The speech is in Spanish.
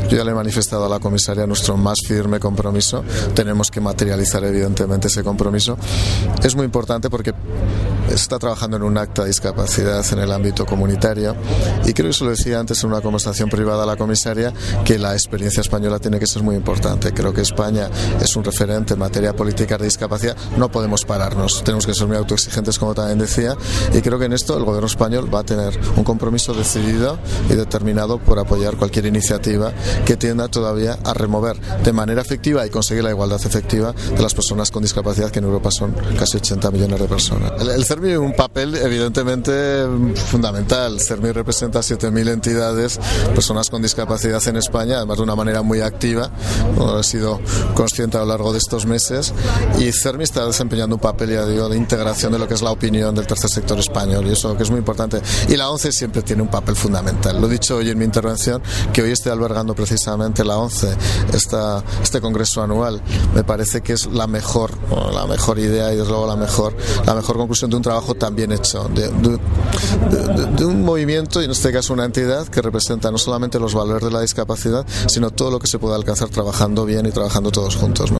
Yo ya le he manifestado a la comisaria nuestro más firme compromiso. Tenemos que materializar evidentemente ese compromiso. Es muy importante porque está trabajando en un acta de discapacidad en el ámbito comunitario y creo que se lo decía antes en una conversación privada a la comisaria, que la experiencia española tiene que ser muy importante. Creo que España es un referente en materia política de discapacidad. No podemos pararnos, tenemos que ser muy autoexigentes, como también decía, y creo que en esto el gobierno español va a tener un compromiso decidido y determinado por apoyar cualquier iniciativa que tienda todavía a remover de manera efectiva y conseguir la igualdad efectiva de las personas con discapacidad, que en Europa son casi 80 millones de personas. El CERMI tiene un papel evidentemente fundamental. CERMI representa 7.000 entidades, personas con discapacidad en España, además de una manera muy activa, como he sido consciente a lo largo de estos meses, y CERMI está desempeñando un papel, ya digo, de integración de lo que es la opinión del tercer sector español, y eso que es muy importante. Y la ONCE siempre tiene un papel fundamental. Lo he dicho hoy en mi intervención, que hoy esté albergando precisamente la ONCE este congreso anual. Me parece que es la mejor idea y desde luego la mejor conclusión de un trabajo tan bien hecho, de un movimiento, y en este caso una entidad que representa no solamente los valores de la discapacidad, sino todo lo que se puede alcanzar trabajando bien y trabajando todos juntos, ¿no?